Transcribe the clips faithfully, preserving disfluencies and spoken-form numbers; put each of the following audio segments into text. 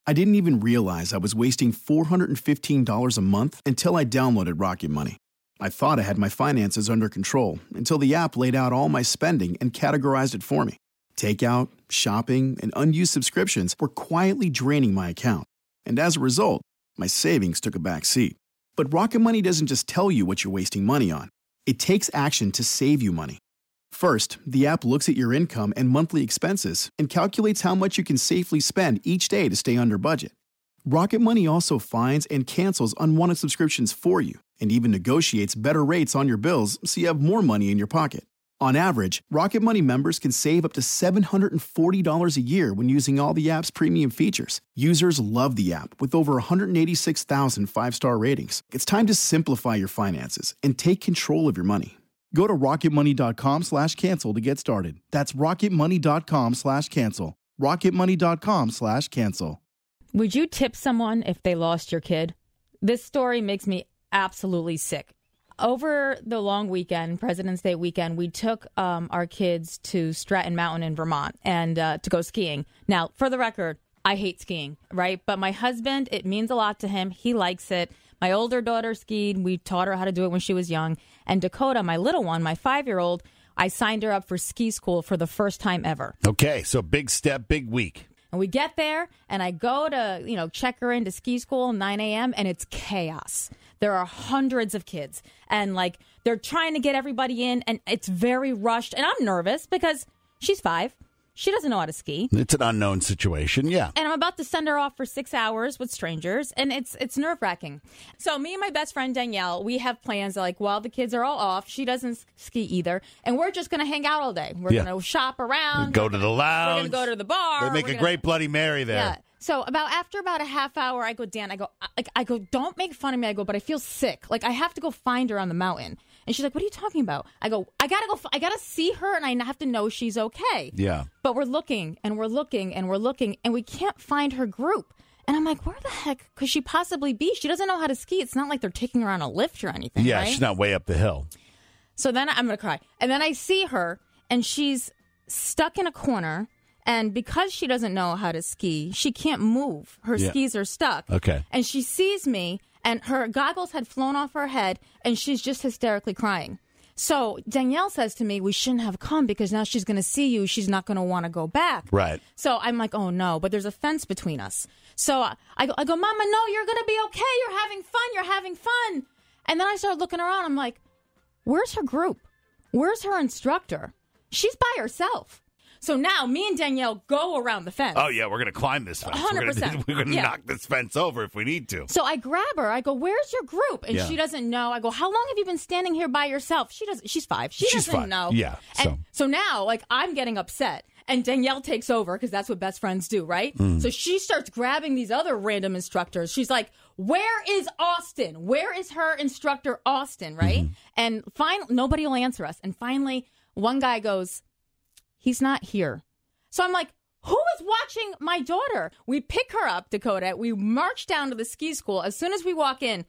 I didn't even realize I was wasting four hundred fifteen dollars a month until I downloaded Rocket Money. I thought I had my finances under control until the app laid out all my spending and categorized it for me. Takeout, shopping, and unused subscriptions were quietly draining my account. And as a result, my savings took a back seat. But Rocket Money doesn't just tell you what you're wasting money on. It takes action to save you money. First, the app looks at your income and monthly expenses and calculates how much you can safely spend each day to stay under budget. Rocket Money also finds and cancels unwanted subscriptions for you and even negotiates better rates on your bills so you have more money in your pocket. On average, Rocket Money members can save up to seven hundred forty dollars a year when using all the app's premium features. Users love the app with over one hundred eighty-six thousand five-star ratings. It's time to simplify your finances and take control of your money. Go to rocketmoney.com slash cancel to get started. That's rocketmoney.com slash cancel. rocketmoney.com slash cancel. Would you tip someone if they lost your kid? This story makes me absolutely sick. Over the long weekend, President's Day weekend, we took um, our kids to Stratton Mountain in Vermont and uh, to go skiing. Now, for the record, I hate skiing, right? But my husband, it means a lot to him. He likes it. My older daughter skied. We taught her how to do it when she was young. And Dakota, my little one, my five-year-old, I signed her up for ski school for the first time ever. Okay, so big step, big week. And we get there, and I go to, you know, check her into ski school, nine a.m., and it's chaos. There are hundreds of kids, and, like, they're trying to get everybody in, and it's very rushed. And I'm nervous because she's five. She doesn't know how to ski. It's an unknown situation, yeah. And I'm about to send her off for six hours with strangers, and it's it's nerve-wracking. So me and my best friend Danielle, we have plans like, while the kids are all off, she doesn't ski either, and we're just going to hang out all day. We're Yeah. going to shop around. Go to the lounge. We're going to go to the bar. They make We're a gonna- great Bloody Mary there. Yeah. So about after about a half hour, I go, Dan, I go, I, I go, don't make fun of me. I go, but I feel sick. Like, I have to go find her on the mountain. And she's like, what are you talking about? I go, I got to go, I got to see her, and I have to know she's okay. Yeah. But we're looking, and we're looking, and we're looking, and we can't find her group. And I'm like, where the heck could she possibly be? She doesn't know how to ski. It's not like they're taking her on a lift or anything, Yeah, right? she's not way up the hill. So then I'm going to cry. And then I see her, and she's stuck in a corner. And because she doesn't know how to ski, she can't move. Her Yeah. skis are stuck. Okay. And she sees me, and her goggles had flown off her head, and she's just hysterically crying. So Danielle says to me, we shouldn't have come because now she's going to see you. She's not going to want to go back. Right. So I'm like, oh, no, but there's a fence between us. So I go, I go, Mama, no, you're going to be okay. You're having fun. You're having fun. And then I start looking around. I'm like, where's her group? Where's her instructor? She's by herself. So now me and Danielle go around the fence. Oh, yeah, we're going to climb this fence. one hundred percent. We're going to Yeah. knock this fence over if we need to. So I grab her. I go, where's your group? And Yeah. she doesn't know. I go, how long have you been standing here by yourself? She doesn't. She's five. She She's doesn't five. know. Yeah, And so- so now, like, I'm getting upset. And Danielle takes over because that's what best friends do, right? Mm. So she starts grabbing these other random instructors. She's like, where is Austin? Where is her instructor, Austin, right? Mm-hmm. And finally, nobody will answer us. And finally, one guy goes, he's not here. So I'm like, who is watching my daughter? We pick her up, Dakota. We march down to the ski school. As soon as we walk in,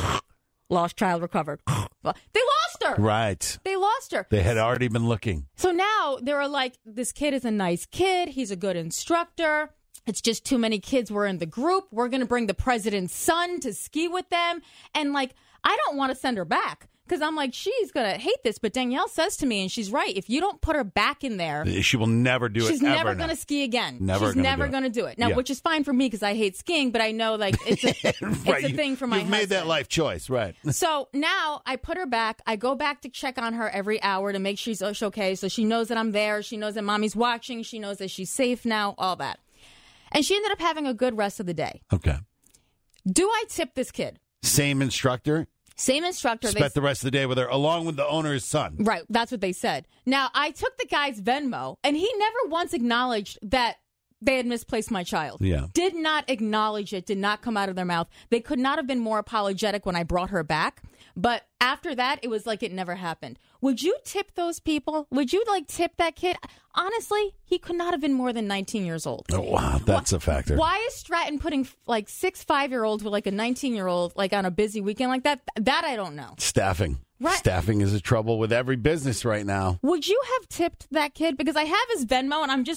lost child recovered. They lost her. Right. They lost her. They had already been looking. So now they're like, this kid is a nice kid. He's a good instructor. It's just too many kids were in the group. We're going to bring the president's son to ski with them. And like, I don't want to send her back because I'm like, she's going to hate this. But Danielle says to me, and she's right, if you don't put her back in there, She will never do she's it ever never now. going to ski again. Never she's gonna never do it. going to do it. Now, Yeah. which is fine for me because I hate skiing, but I know like it's a, Right. it's a thing for my You've made that husband. life choice, right. So now I put her back. I go back to check on her every hour to make sure she's okay. So she knows that I'm there. She knows that mommy's watching. She knows that she's safe now, all that. And she ended up having a good rest of the day. Okay. Do I tip this kid? Same instructor? Same instructor. Spent They, the rest of the day with her, along with the owner's son. right. That's what they said. Now, I took the guy's Venmo, and he never once acknowledged that they had misplaced my child. Yeah. Did not acknowledge it. Did not come out of their mouth. They could not have been more apologetic when I brought her back. But after that, it was like it never happened. Would you tip those people? Would you, like, tip that kid? Honestly, he could not have been more than nineteen years old. Oh, wow, that's a factor. Why is Stratton putting, like, six five-year-olds with, like, a nineteen-year-old, like, on a busy weekend like that? That I don't know. Staffing. Right. Staffing is a trouble with every business right now. Would you have tipped that kid? Because I have his Venmo, and I'm just like,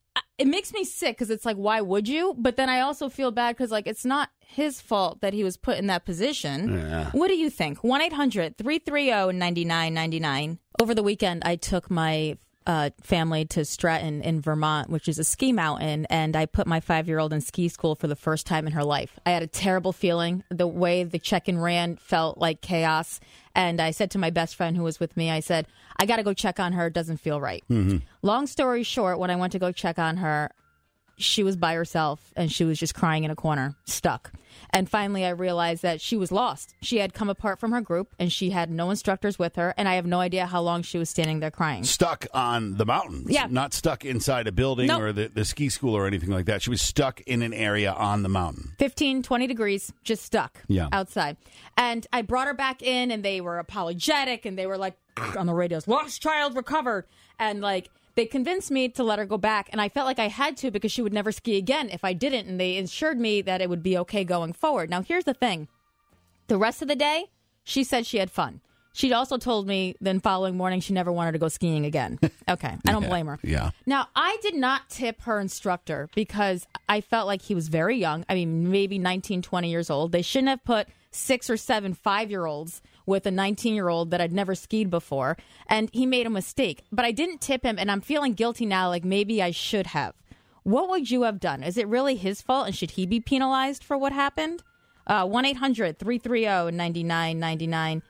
it makes me sick because it's like, why would you? But then I also feel bad because, like, it's not his fault that he was put in that position. Yeah. What do you think? one eight hundred three three zero nine nine nine nine. Over the weekend, I took my uh, family to Stratton in Vermont, which is a ski mountain, and I put my five-year-old in ski school for the first time in her life. I had a terrible feeling. The way the check-in ran felt like chaos, and I said to my best friend who was with me, I said, I got to go check on her. It doesn't feel right. Mm-hmm. Long story short, when I went to go check on her, she was by herself, and she was just crying in a corner, stuck. And finally, I realized that she was lost. She had come apart from her group, and she had no instructors with her, and I have no idea how long she was standing there crying. Stuck on the mountains. Yeah. Not stuck inside a building Nope. or the, the ski school or anything like that. She was stuck in an area on the mountain. fifteen, twenty degrees, just stuck Yeah. outside. And I brought her back in, and they were apologetic, and they were like, on the radios, lost child recovered. And, like, they convinced me to let her go back, and I felt like I had to because she would never ski again if I didn't, and they assured me that it would be okay going forward. Now, here's the thing. The rest of the day, she said she had fun. She also told me then following morning she never wanted to go skiing again. Okay, I don't Yeah, blame her. yeah. Now, I did not tip her instructor because I felt like he was very young. I mean, maybe nineteen, twenty years old. They shouldn't have put six or seven five-year-olds with a nineteen-year-old that I'd never skied before, and he made a mistake. But I didn't tip him, and I'm feeling guilty now, like maybe I should have. What would you have done? Is it really his fault, and should he be penalized for what happened? Uh, one eight hundred three three zero nine nine nine nine.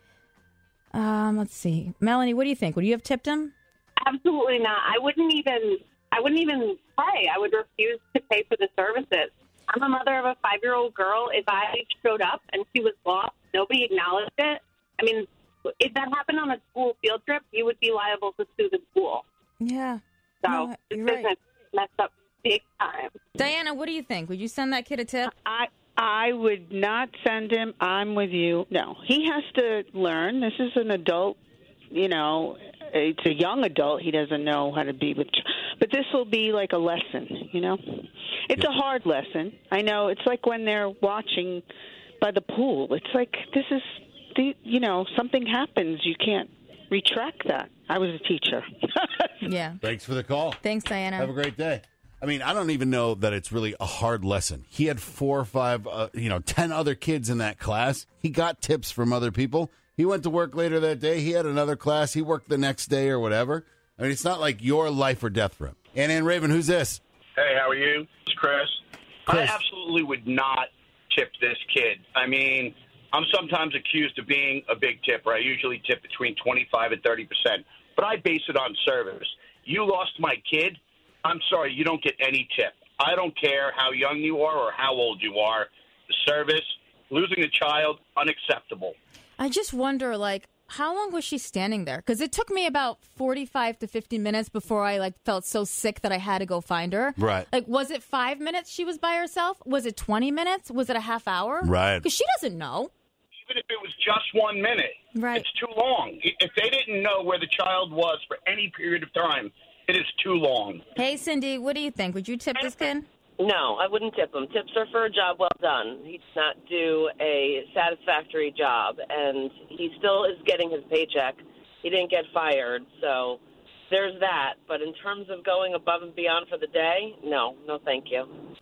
Um, let's see. Melanie, what do you think? Would you have tipped him? Absolutely not. I wouldn't even. I wouldn't even play. I would refuse to pay for the services. I'm a mother of a five-year-old girl. If I showed up and she was lost, nobody acknowledged it. I mean, if that happened on a school field trip, you would be liable to sue the school. Yeah. So No, this you're business right. messed up big time. Diana, what do you think? Would you send that kid a tip? I I would not send him. I'm with you. No, he has to learn. This is an adult. You know, it's a young adult. He doesn't know how to be with. But this will be like a lesson. You know, it's a hard lesson. I know. It's like when they're watching by the pool. It's like this is the. You know, something happens. You can't retract that. I was a teacher. Yeah. Thanks for the call. Thanks, Diana. Have a great day. I mean, I don't even know that it's really a hard lesson. He had four or five, uh, you know, ten other kids in that class. He got tips from other people. He went to work later that day. He had another class. He worked the next day or whatever. I mean, it's not like your life or death for him. And Ann Raven, who's this? Hey, how are you? It's Chris. Chris. I absolutely would not tip this kid. I mean, I'm sometimes accused of being a big tipper. I usually tip between twenty-five and thirty percent. But I base it on service. You lost my kid. I'm sorry, you don't get any tip. I don't care how young you are or how old you are. The service, losing a child, unacceptable. I just wonder, like, how long was she standing there? Because it took me about forty-five to fifty minutes before I, like, felt so sick that I had to go find her. Right. Like, was it five minutes she was by herself? Was it twenty minutes? Was it a half hour? Right. Because she doesn't know. Even if it was just one minute, Right. it's too long. If they didn't know where the child was for any period of time, it is too long. Hey, Cindy, what do you think? Would you tip this kid? No, I wouldn't tip him. Tips are for a job well done. He did not do a satisfactory job, and he still is getting his paycheck. He didn't get fired, so there's that. But in terms of going above and beyond for the day, no, no thank you.